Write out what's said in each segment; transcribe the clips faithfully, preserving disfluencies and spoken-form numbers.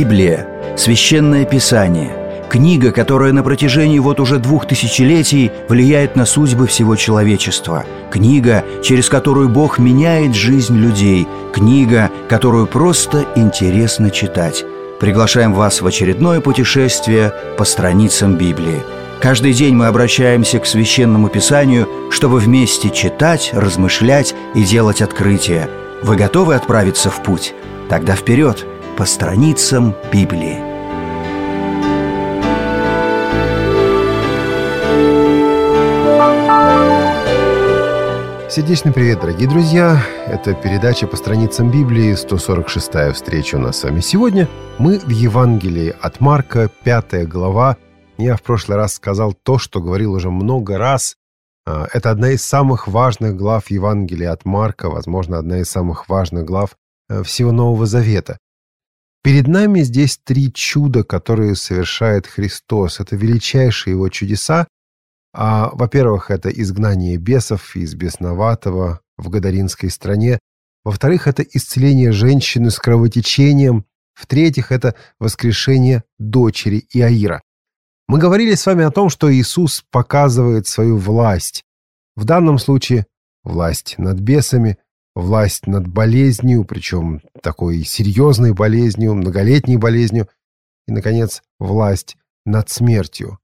Библия – священное писание, книга, которая на протяжении вот уже двух тысячелетий влияет на судьбы всего человечества, книга, через которую Бог меняет жизнь людей, книга, которую просто интересно читать. Приглашаем вас в очередное путешествие по страницам Библии. Каждый день мы обращаемся к Священному Писанию, чтобы вместе читать, размышлять и делать открытия. Вы готовы отправиться в путь? Тогда вперед, по страницам Библии. Сердечный привет, дорогие друзья! Это передача по страницам Библии, сто сорок шестая встреча у нас с вами сегодня. Мы в Евангелии от Марка, пятая глава. Я в прошлый раз сказал то, что говорил уже много раз. Это одна из самых важных глав Евангелия от Марка, возможно, одна из самых важных глав всего Нового Завета. Перед нами здесь три чуда, которые совершает Христос. Это величайшие Его чудеса. А, во-первых, это изгнание бесов из бесноватого в Гадаринской стране. Во-вторых, это исцеление женщины с кровотечением. В-третьих, это воскрешение дочери Иаира. Мы говорили с вами о том, что Иисус показывает свою власть. В данном случае власть над бесами, власть над болезнью, причем такой серьезной болезнью, многолетней болезнью, и, наконец, власть над смертью.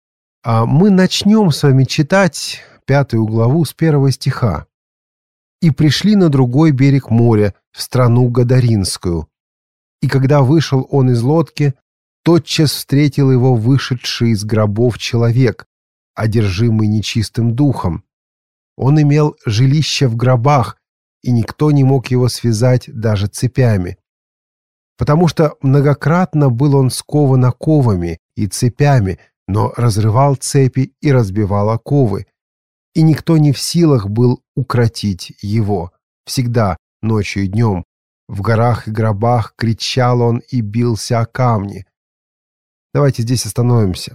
А мы начнем с вами читать пятую главу с первого стиха. «И пришли на другой берег моря, в страну Гадаринскую. И когда вышел он из лодки, тотчас встретил его вышедший из гробов человек, одержимый нечистым духом. Он имел жилище в гробах, и никто не мог его связать даже цепями. Потому что многократно был он скован оковами и цепями, но разрывал цепи и разбивал оковы. И никто не в силах был укротить его. Всегда, ночью и днем, в горах и гробах кричал он и бился о камни». Давайте здесь остановимся.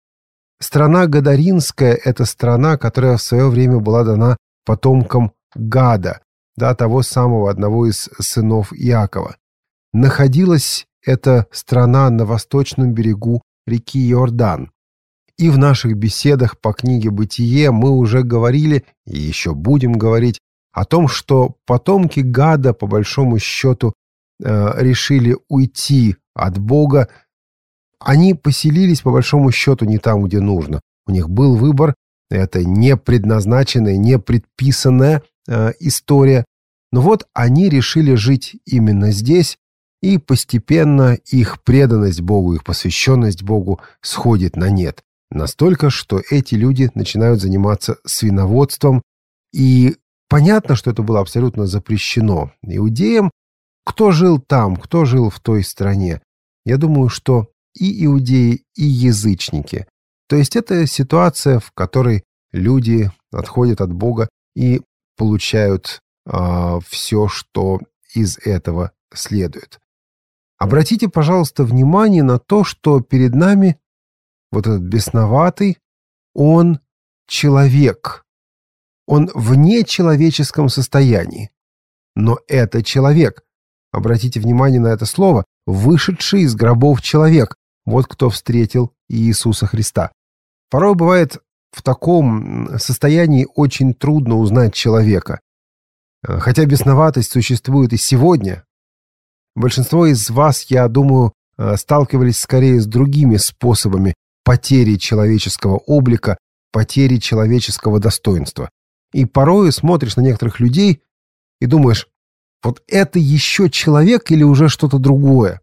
Страна Гадаринская – это страна, которая в свое время была дана потомкам Гада, да, того самого одного из сынов Иакова. Находилась эта страна на восточном берегу реки Иордан. И в наших беседах по книге «Бытие» мы уже говорили, и еще будем говорить, о том, что потомки Гада, по большому счету, э, решили уйти от Бога. Они поселились, по большому счету, не там, где нужно. У них был выбор, это не предназначенная, не предписанная э, история. Но вот они решили жить именно здесь, и постепенно их преданность Богу, их посвященность Богу сходит на нет. Настолько, что эти люди начинают заниматься свиноводством. И понятно, что это было абсолютно запрещено иудеям. Кто жил там, кто жил в той стране? Я думаю, что и иудеи, и язычники. То есть это ситуация, в которой люди отходят от Бога и получают э, все, что из этого следует. Обратите, пожалуйста, внимание на то, что перед нами вот этот бесноватый, он человек. Он в нечеловеческом состоянии. Но это человек. Обратите внимание на это слово. Вышедший из гробов человек. Вот кто встретил Иисуса Христа. Порой бывает в таком состоянии очень трудно узнать человека. Хотя бесноватость существует и сегодня. Большинство из вас, я думаю, сталкивались скорее с другими способами потери человеческого облика, потери человеческого достоинства. И порой смотришь на некоторых людей и думаешь, вот это еще человек или уже что-то другое?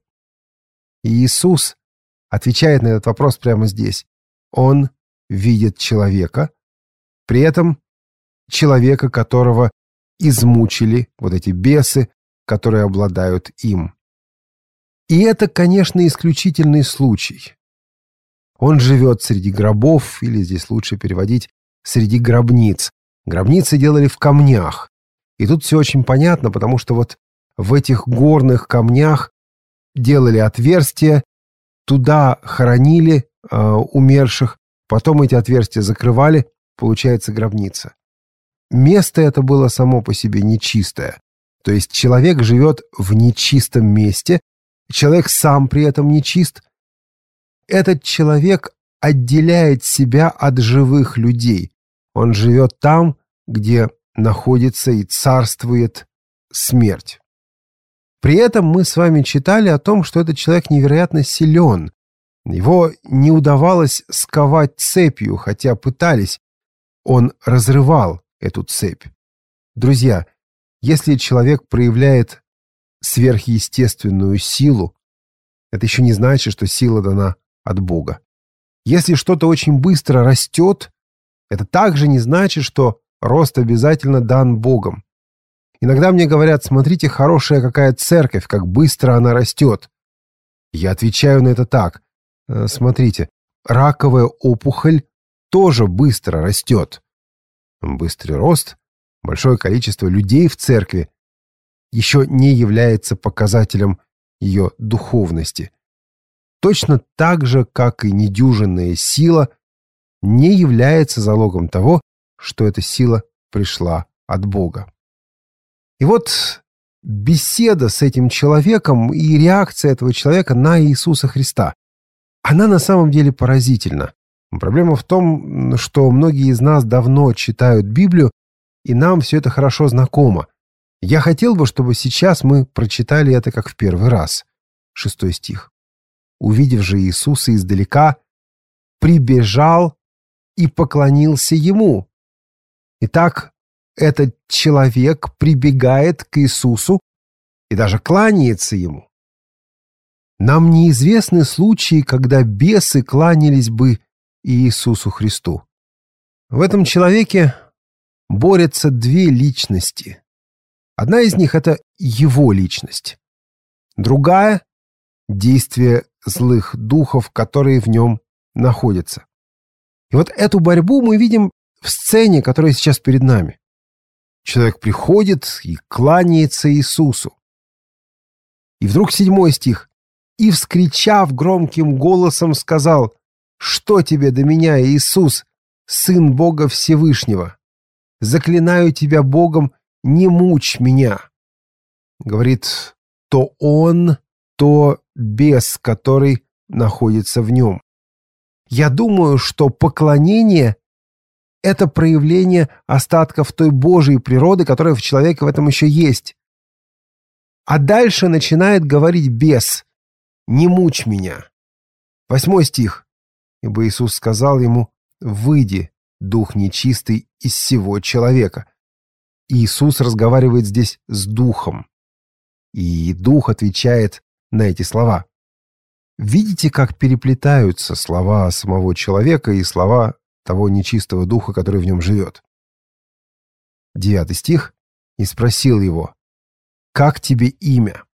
И Иисус отвечает на этот вопрос прямо здесь. Он видит человека, при этом человека, которого измучили вот эти бесы, которые обладают им. И это, конечно, исключительный случай. Он живет среди гробов, или здесь лучше переводить, среди гробниц. Гробницы делали в камнях. И тут все очень понятно, потому что вот в этих горных камнях делали отверстия, туда хоронили э, умерших, потом эти отверстия закрывали, получается гробница. Место это было само по себе нечистое. То есть человек живет в нечистом месте, человек сам при этом нечист, этот человек отделяет себя от живых людей. Он живет там, где находится и царствует смерть. При этом мы с вами читали о том, что этот человек невероятно силен. Его не удавалось сковать цепью, хотя пытались. Он разрывал эту цепь. Друзья, если человек проявляет сверхъестественную силу, это еще не значит, что сила дана от Бога. Если что-то очень быстро растет, это также не значит, что рост обязательно дан Богом. Иногда мне говорят: смотрите, хорошая какая церковь, как быстро она растет. Я отвечаю на это так. Смотрите, раковая опухоль тоже быстро растет. Быстрый рост, большое количество людей в церкви еще не является показателем ее духовности. Точно так же, как и недюжинная сила не является залогом того, что эта сила пришла от Бога. И вот беседа с этим человеком и реакция этого человека на Иисуса Христа, она на самом деле поразительна. Проблема в том, что многие из нас давно читают Библию, и нам все это хорошо знакомо. Я хотел бы, чтобы сейчас мы прочитали это как в первый раз. Шестой стих. «Увидев же Иисуса издалека, прибежал и поклонился Ему». Итак, этот человек прибегает к Иисусу и даже кланяется Ему. Нам неизвестны случаи, когда бесы кланялись бы Иисусу Христу. В этом человеке борются две личности. Одна из них — это его личность. Другая — действие злых духов, которые в нем находятся. И вот эту борьбу мы видим в сцене, которая сейчас перед нами. Человек приходит и кланяется Иисусу. И вдруг седьмой стих. «И, вскричав громким голосом, сказал: что тебе до меня, Иисус, Сын Бога Всевышнего? Заклинаю тебя Богом, не мучь меня». Говорит то он, то бес, который находится в нем. Я думаю, что поклонение — это проявление остатков той Божьей природы, которая в человеке в этом еще есть. А дальше начинает говорить бес: «Не мучь меня». Восьмой стих. «Ибо Иисус сказал ему: выйди, дух нечистый, из сего человека». И Иисус разговаривает здесь с духом. И дух отвечает на эти слова. Видите, как переплетаются слова самого человека и слова того нечистого духа, который в нем живет. Девятый стих. «И спросил его: как тебе имя?»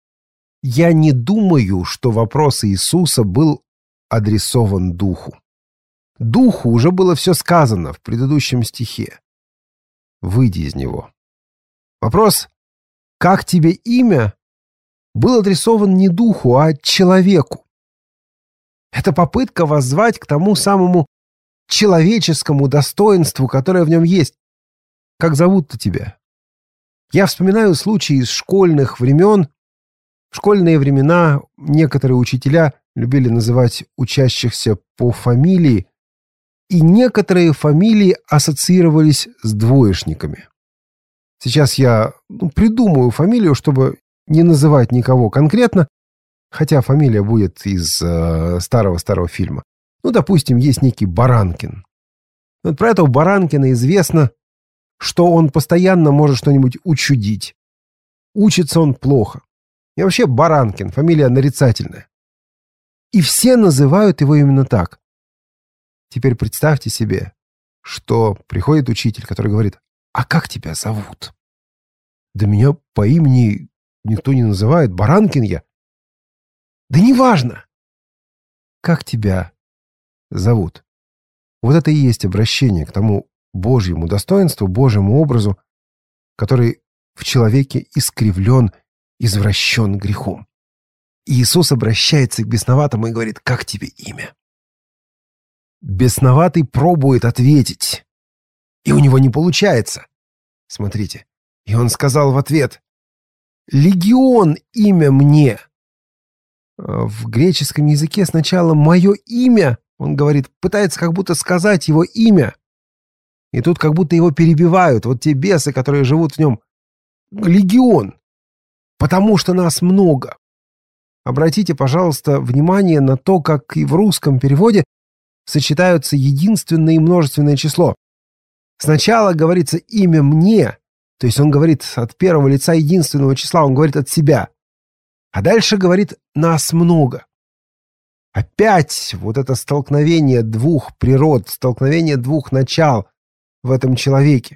Я не думаю, что вопрос Иисуса был адресован духу. Духу уже было все сказано в предыдущем стихе. Выйди из него. Вопрос «как тебе имя?» был адресован не духу, а человеку. Это попытка воззвать к тому самому человеческому достоинству, которое в нем есть. Как зовут-то тебя? Я вспоминаю случаи из школьных времен. В школьные времена некоторые учителя любили называть учащихся по фамилии, и некоторые фамилии ассоциировались с двоечниками. Сейчас я ну, придумаю фамилию, чтобы не называть никого конкретно, хотя фамилия будет из э, старого-старого фильма. Ну, допустим, есть некий Баранкин. Вот про этого Баранкина известно, что он постоянно может что-нибудь учудить. Учится он плохо. И вообще Баранкин, фамилия нарицательная. И все называют его именно так. Теперь представьте себе, что приходит учитель, который говорит: «А как тебя зовут?» «Да меня по имени никто не называет, Баранкин я». «Да неважно. Как тебя зовут?» Вот это и есть обращение к тому Божьему достоинству, Божьему образу, который в человеке искривлен, извращен грехом. И Иисус обращается к бесноватому и говорит: «Как тебе имя?» Бесноватый пробует ответить, и у него не получается. Смотрите. И он сказал в ответ: «Легион имя мне, в греческом языке сначала «мое имя», он говорит, пытается как будто сказать его имя. И тут как будто его перебивают. Вот те бесы, которые живут в нем. Легион. Потому что нас много. Обратите, пожалуйста, внимание на то, как и в русском переводе сочетаются единственное и множественное число. Сначала говорится «имя мне», то есть он говорит от первого лица единственного числа, он говорит от себя. А дальше говорит «нас много». Опять вот это столкновение двух природ, столкновение двух начал в этом человеке.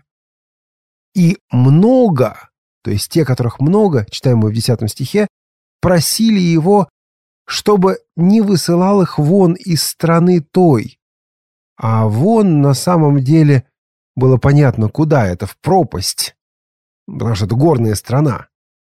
И много, то есть те, которых много, читаем мы в десятом стихе, просили его, чтобы не высылал их вон из страны той. А вон на самом деле было понятно, куда это, в пропасть, потому что это горная страна.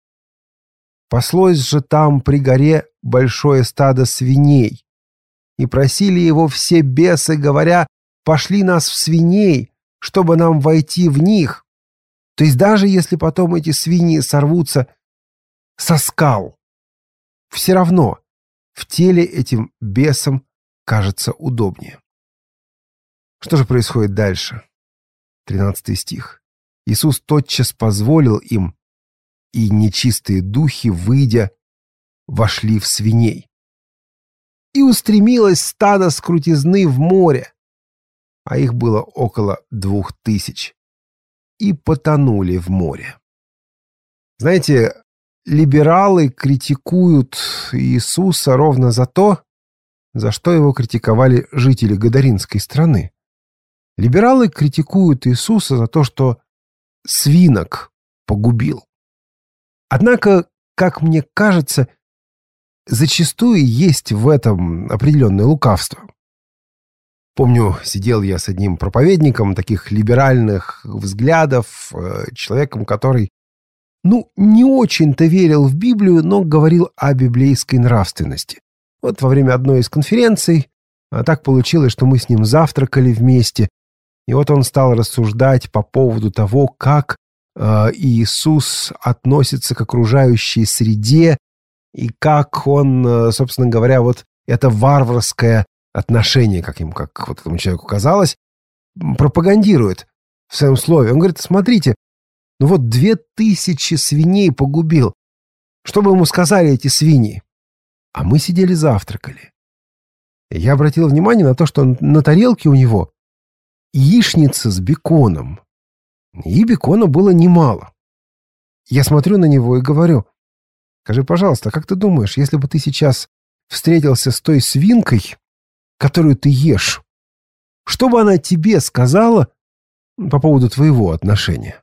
Паслось же там при горе большое стадо свиней, и просили его все бесы, говоря, пошли нас в свиней, чтобы нам войти в них. То есть даже если потом эти свиньи сорвутся со скал, все равно в теле этим бесам кажется удобнее. Что же происходит дальше? тринадцатый стих. Иисус тотчас позволил им, и нечистые духи, выйдя, вошли в свиней. И устремилось стадо с крутизны в море, а их было около двух тысяч, и потонули в море. Знаете, либералы критикуют Иисуса ровно за то, за что его критиковали жители Гадаринской страны. Либералы критикуют Иисуса за то, что свинок погубил. Однако, как мне кажется, зачастую есть в этом определенное лукавство. Помню, сидел я с одним проповедником таких либеральных взглядов, человеком, который, ну, не очень-то верил в Библию, но говорил о библейской нравственности. Вот во время одной из конференций так получилось, что мы с ним завтракали вместе, и вот он стал рассуждать по поводу того, как Иисус относится к окружающей среде и как он, собственно говоря, вот это варварское отношение, как ему, как вот этому человеку казалось, пропагандирует в своем слове. Он говорит, смотрите, ну вот две тысячи свиней погубил. Что бы ему сказали эти свиньи? А мы сидели завтракали. И я обратил внимание на то, что на тарелке у него яичница с беконом. И бекона было немало. Я смотрю на него и говорю, скажи, пожалуйста, как ты думаешь, если бы ты сейчас встретился с той свинкой, которую ты ешь, что бы она тебе сказала по поводу твоего отношения?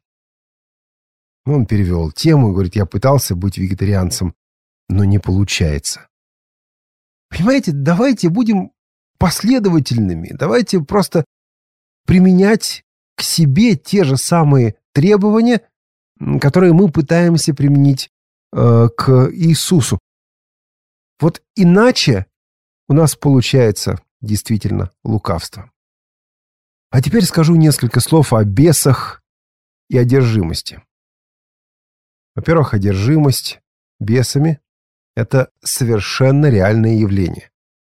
Он перевел тему и говорит, я пытался быть вегетарианцем, но не получается. Понимаете, давайте будем последовательными, давайте просто применять к себе те же самые требования, которые мы пытаемся применить э, к Иисусу. Вот иначе у нас получается действительно лукавство. А теперь скажу несколько слов о бесах и одержимости. Во-первых, одержимость бесами – это совершенно реальное явление.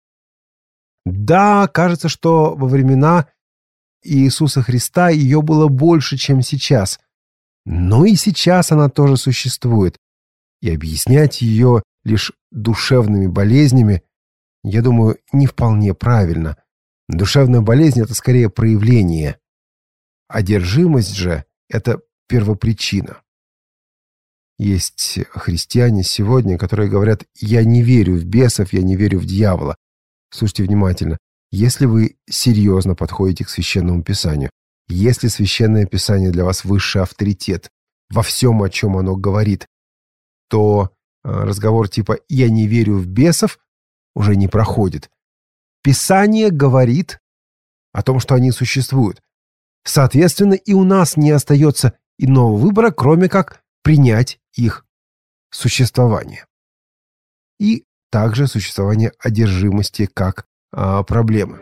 Да, кажется, что во времена Иисуса Христа ее было больше, чем сейчас. Но и сейчас она тоже существует. И объяснять ее лишь душевными болезнями, я думаю, не вполне правильно. Душевная болезнь – это скорее проявление. Одержимость же – это первопричина. Есть христиане сегодня, которые говорят, я не верю в бесов, я не верю в дьявола. Слушайте внимательно. Если вы серьезно подходите к Священному Писанию, если Священное Писание для вас высший авторитет во всем, о чем оно говорит, то разговор типа «я не верю в бесов» уже не проходит. Писание говорит о том, что они существуют. Соответственно, и у нас не остается иного выбора, кроме как принять их существование. И также существование одержимости как проблемы.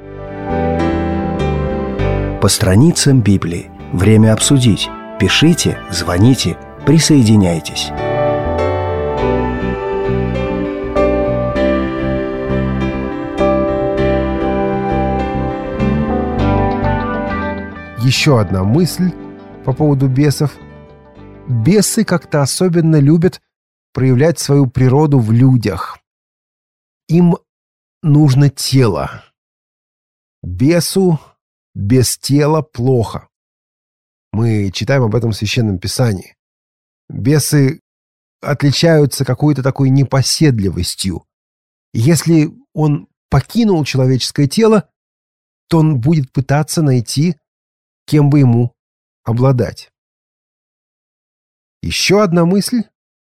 По страницам Библии. Время обсудить. Пишите, звоните, присоединяйтесь. еще одна мысль по поводу бесов. Бесы как-то особенно любят проявлять свою природу в людях. Им нужно тело. Бесу без тела плохо. Мы читаем об этом в Священном Писании. Бесы отличаются какой-то такой непоседливостью. Если он покинул человеческое тело, то он будет пытаться найти, кем бы ему обладать. Еще одна мысль.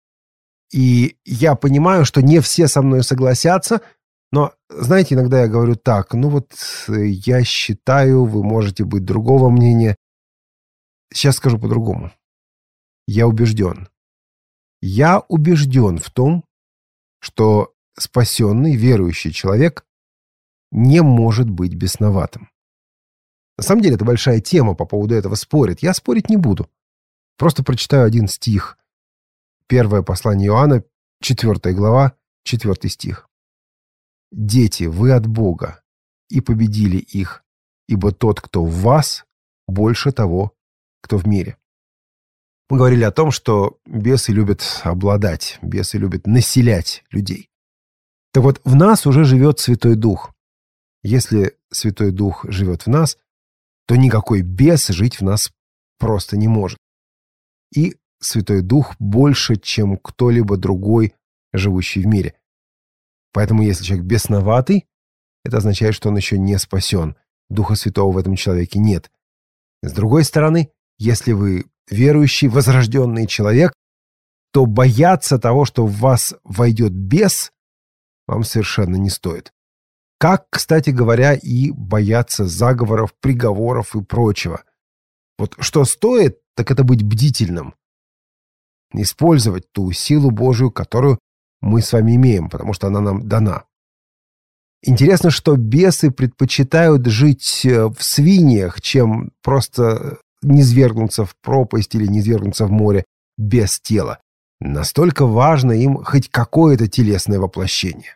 И я понимаю, что не все со мной согласятся, но, знаете, иногда я говорю так, ну вот я считаю, вы можете быть другого мнения. Сейчас скажу по-другому. Я убежден. Я убежден в том, что спасенный, верующий человек не может быть бесноватым. На самом деле, это большая тема, по поводу этого спорить. Я спорить не буду. Просто прочитаю один стих. Первое послание Иоанна, четвёртая глава, четвёртый стих. «Дети, вы от Бога, и победили их, ибо тот, кто в вас, больше того, кто в мире». Мы говорили о том, что бесы любят обладать, бесы любят населять людей. Так вот, в нас уже живет Святой Дух. Если Святой Дух живет в нас, то никакой бес жить в нас просто не может. И Святой Дух больше, чем кто-либо другой, живущий в мире. Поэтому если человек бесноватый, это означает, что он еще не спасен. Духа Святого в этом человеке нет. С другой стороны, если вы верующий, возрожденный человек, то бояться того, что в вас войдет бес, вам совершенно не стоит. Как, кстати говоря, и бояться заговоров, приговоров и прочего. Вот что стоит, так это быть бдительным. Использовать ту силу Божию, которую мы с вами имеем, потому что она нам дана. Интересно, что бесы предпочитают жить в свиньях, чем просто низвергнуться в пропасть или низвергнуться в море без тела. Настолько важно им хоть какое-то телесное воплощение.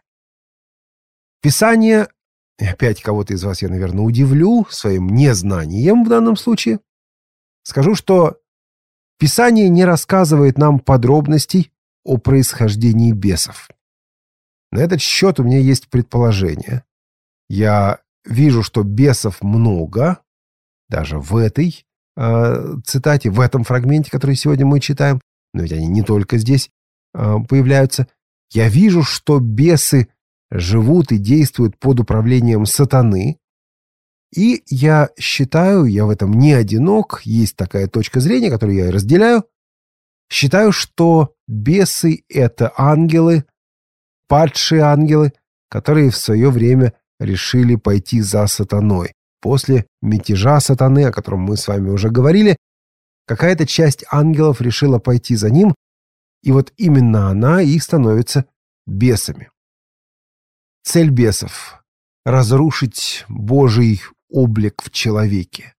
Писание, и опять кого-то из вас я, наверное, удивлю своим незнанием в данном случае, скажу, что Писание не рассказывает нам подробностей о происхождении бесов. На этот счет у меня есть предположение. Я вижу, что бесов много, даже в этой э, цитате, в этом фрагменте, который сегодня мы читаем, но ведь они не только здесь э, появляются. Я вижу, что бесы живут и действуют под управлением сатаны. И я считаю, я в этом не одинок, есть такая точка зрения, которую я и разделяю. Считаю, что бесы — это ангелы, падшие ангелы, которые в свое время решили пойти за сатаной. После мятежа сатаны, о котором мы с вами уже говорили, какая-то часть ангелов решила пойти за ним, и вот именно она и становится бесами. Цель бесов — разрушить Божий облик в человеке.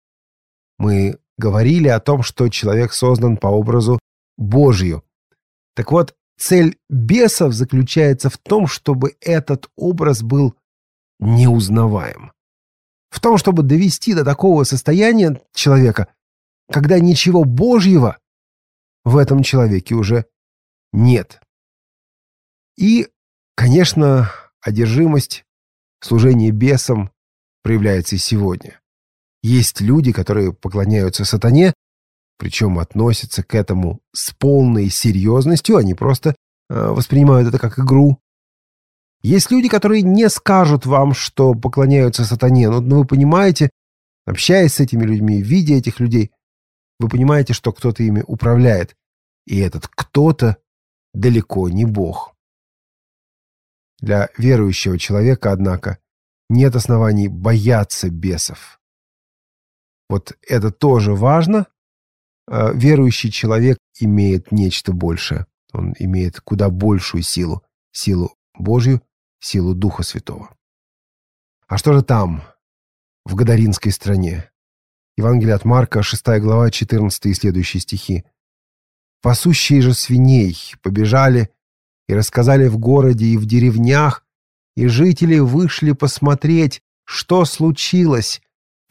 Мы говорили о том, что человек создан по образу Божию. Так вот, цель бесов заключается в том, чтобы этот образ был неузнаваем. В том, чтобы довести до такого состояния человека, когда ничего Божьего в этом человеке уже нет. И, конечно, одержимость, служение бесам проявляется и сегодня. Есть люди, которые поклоняются сатане, причем относятся к этому с полной серьезностью, они просто э, воспринимают это как игру. Есть люди, которые не скажут вам, что поклоняются сатане, но, но вы понимаете, общаясь с этими людьми, видя этих людей, вы понимаете, что кто-то ими управляет, и этот кто-то далеко не Бог. Для верующего человека, однако, нет оснований бояться бесов. Вот это тоже важно. Верующий человек имеет нечто большее. Он имеет куда большую силу. Силу Божью, силу Духа Святого. А что же там, в Гадаринской стране? Евангелие от Марка, шестая глава, четырнадцатый и следующие стихи. «Пасущие же свиней побежали и рассказали в городе и в деревнях, и жители вышли посмотреть, что случилось,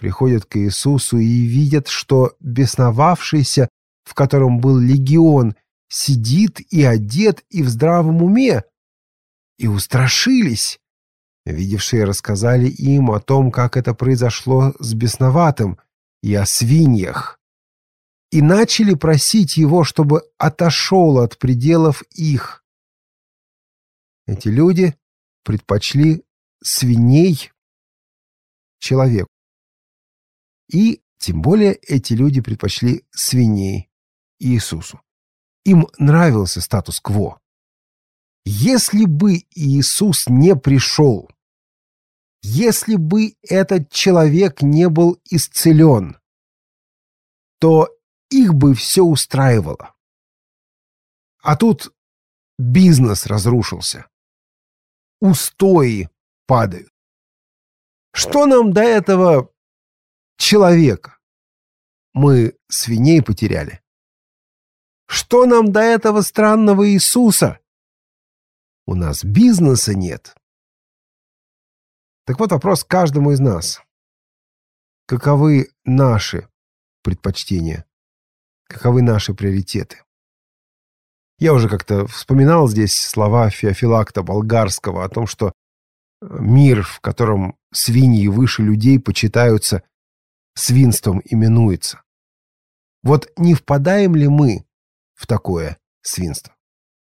приходят к Иисусу и видят, что бесновавшийся, в котором был легион, сидит и одет и в здравом уме, и устрашились. Видевшие рассказали им о том, как это произошло с бесноватым, и о свиньях, и начали просить его, чтобы отошел от пределов их. Эти люди предпочли свиней человеку. И тем более эти люди предпочли свиней Иисусу. Им нравился статус-кво. Если бы Иисус не пришел, если бы этот человек не был исцелен, то их бы все устраивало. А тут бизнес разрушился. Устои падают. Что нам до этого человека? Мы свиней потеряли. Что нам до этого странного Иисуса? У нас бизнеса нет. Так вот вопрос каждому из нас. Каковы наши предпочтения? Каковы наши приоритеты? Я уже как-то вспоминал здесь слова Феофилакта Болгарского о том, что мир, в котором свиньи выше людей почитаются, свинством именуется. Вот не впадаем ли мы в такое свинство?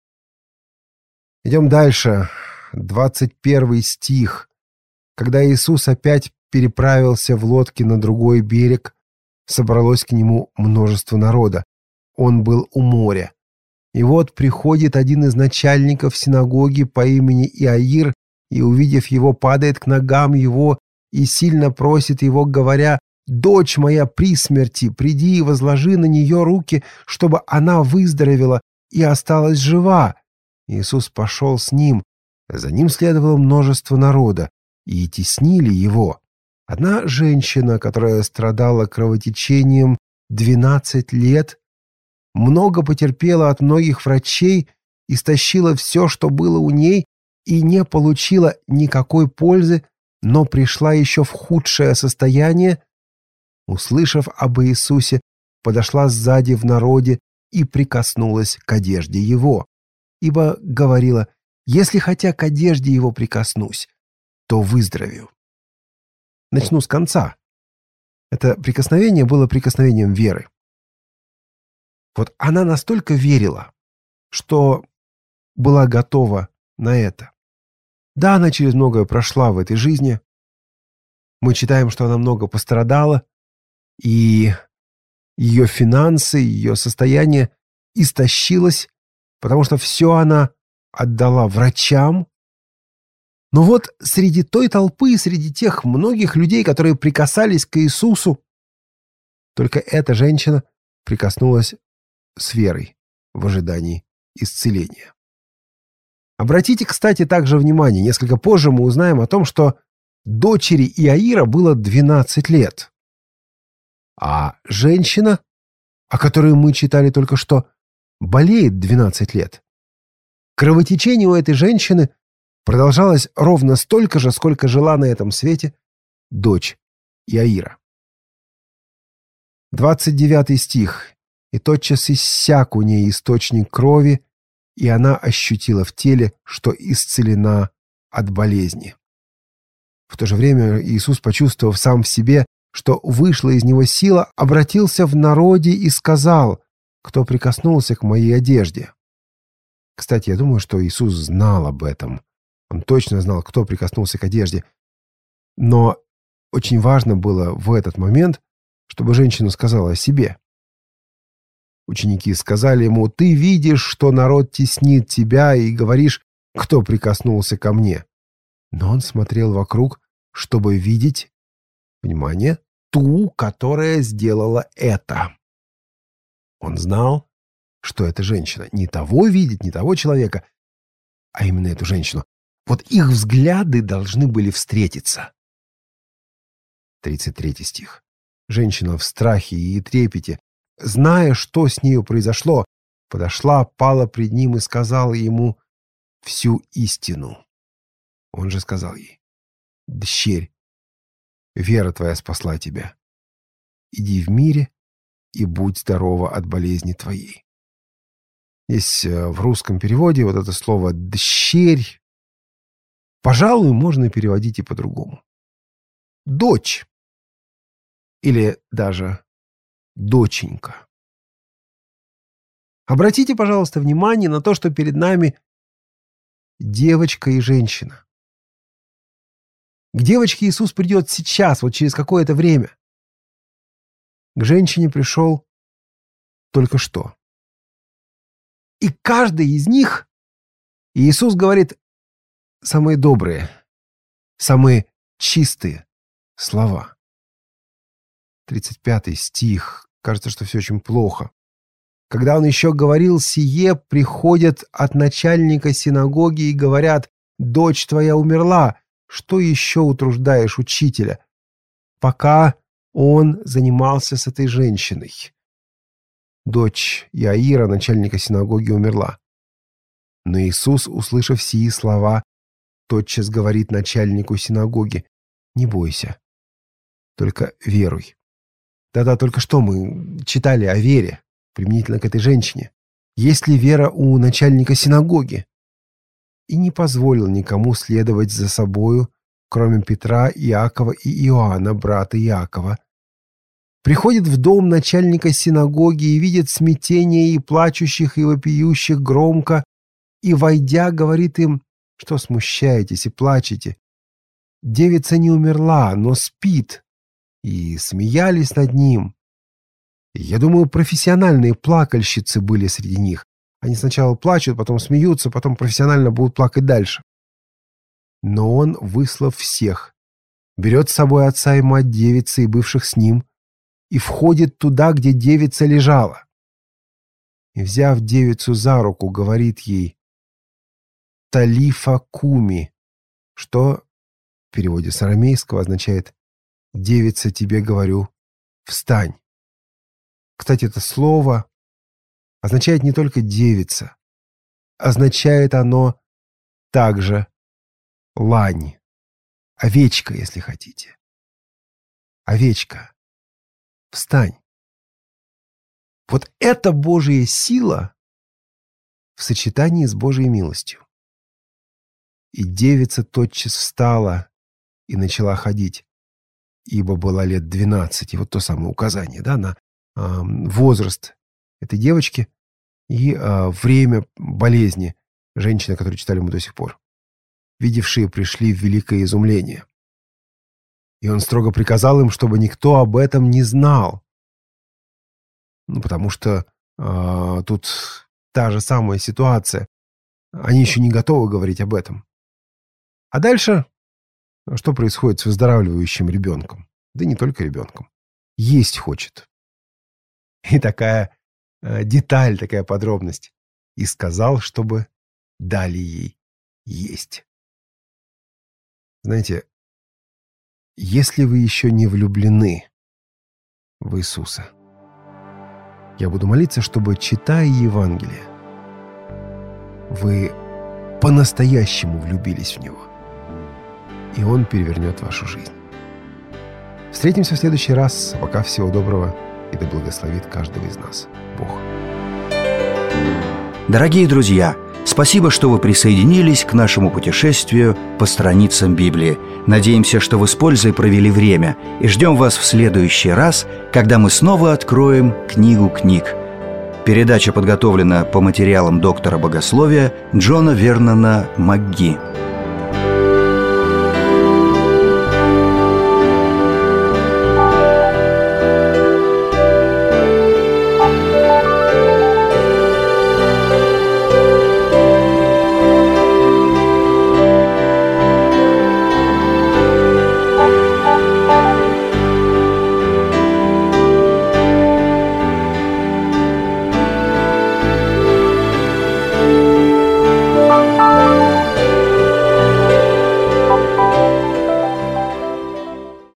Идем дальше. двадцать первый стих. Когда Иисус опять переправился в лодке на другой берег, собралось к нему множество народа. Он был у моря. И вот приходит один из начальников синагоги по имени Иаир, и, увидев его, падает к ногам его и сильно просит его, говоря: «Дочь моя при смерти, приди и возложи на нее руки, чтобы она выздоровела и осталась жива». Иисус пошел с ним. За ним следовало множество народа, и теснили его. Одна женщина, которая страдала кровотечением двенадцать лет, много потерпела от многих врачей, истощила все, что было у ней, и не получила никакой пользы, но пришла еще в худшее состояние, услышав об Иисусе, подошла сзади в народе и прикоснулась к одежде его, ибо говорила: «Если хотя к одежде его прикоснусь, то выздоровею». Начну с конца. Это прикосновение было прикосновением веры. Вот она настолько верила, что была готова на это. Да, она через многое прошла в этой жизни. Мы читаем, что она много пострадала, и ее финансы, ее состояние истощилось, потому что все она отдала врачам. Но вот среди той толпы, среди тех многих людей, которые прикасались к Иисусу, только эта женщина прикоснулась с верой в ожидании исцеления. Обратите, кстати, также внимание, несколько позже мы узнаем о том, что дочери Иаира было двенадцать лет. А женщина, о которой мы читали только что, болеет двенадцать лет. Кровотечение у этой женщины продолжалось ровно столько же, сколько жила на этом свете дочь Иаира. двадцать девятый стих. «И тотчас иссяк у ней источник крови, и она ощутила в теле, что исцелена от болезни». В то же время Иисус, почувствовав сам в себе, что вышла из него сила, обратился в народе и сказал: «Кто прикоснулся к моей одежде?» Кстати, я думаю, что Иисус знал об этом. Он точно знал, кто прикоснулся к одежде. Но очень важно было в этот момент, чтобы женщина сказала о себе. Ученики сказали ему: «Ты видишь, что народ теснит тебя, и говоришь, кто прикоснулся ко мне». Но он смотрел вокруг, чтобы видеть, внимание, ту, которая сделала это. Он знал, что это женщина. Не того видеть, не того человека, а именно эту женщину. Вот их взгляды должны были встретиться. тридцать третий стих. Женщина в страхе и трепете, зная, что с нею произошло, подошла, пала пред ним и сказала ему всю истину. Он же сказал ей: «Дщерь, вера твоя спасла тебя. Иди в мире и будь здорова от болезни твоей». Здесь в русском переводе вот это слово «дщерь», пожалуй, можно переводить и по-другому. Дочь. Или даже доченька. Обратите, пожалуйста, внимание на то, что перед нами девочка и женщина. К девочке Иисус придет сейчас, вот через какое-то время. К женщине пришел только что. И каждый из них, Иисус говорит, самые добрые, самые чистые слова. тридцать пятый стих. Кажется, что все очень плохо. Когда он еще говорил сие, приходят от начальника синагоги и говорят: «Дочь твоя умерла, что еще утруждаешь учителя?» Пока он занимался с этой женщиной. Дочь Иаира, начальника синагоги, умерла. Но Иисус, услышав сии слова, тотчас говорит начальнику синагоги: «Не бойся, только веруй». Да-да, только что мы читали о вере применительно к этой женщине. Есть ли вера у начальника синагоги? И не позволил никому следовать за собою, кроме Петра, Иакова и Иоанна, брата Иакова. Приходит в дом начальника синагоги и видит смятение и плачущих, и вопиющих громко, и, войдя, говорит им: «Что смущаетесь и плачете? Девица не умерла, но спит». И смеялись над ним. Я думаю, профессиональные плакальщицы были среди них. Они сначала плачут, потом смеются, потом профессионально будут плакать дальше. Но он, выслав всех, берет с собой отца и мать девицы и бывших с ним, и входит туда, где девица лежала. И, взяв девицу за руку, говорит ей: «Талифа куми», что в переводе с арамейского означает «девица, тебе говорю, встань». Кстати, это слово означает не только «девица», означает оно также лань, овечка, если хотите. Овечка, встань. Вот это Божья сила в сочетании с Божьей милостью. И девица тотчас встала и начала ходить, ибо была лет двенадцать. И вот то самое указание, да, на э, возраст этой девочки и э, время болезни женщины, которую читали мы до сих пор. Видевшие пришли в великое изумление. И он строго приказал им, чтобы никто об этом не знал. Ну, потому что э, тут та же самая ситуация. Они еще не готовы говорить об этом. А дальше что происходит с выздоравливающим ребенком? Да не только ребенком. Есть хочет. И такая э, деталь, такая подробность. И сказал, чтобы дали ей есть. Знаете, если вы еще не влюблены в Иисуса, я буду молиться, чтобы, читая Евангелие, вы по-настоящему влюбились в Него, и Он перевернет вашу жизнь. Встретимся в следующий раз. Пока всего доброго, и да благословит каждого из нас Бог. Дорогие друзья, спасибо, что вы присоединились к нашему путешествию по страницам Библии. Надеемся, что вы с пользой провели время, и ждем вас в следующий раз, когда мы снова откроем книгу книг. Передача подготовлена по материалам доктора богословия Джона Вернона МакГи.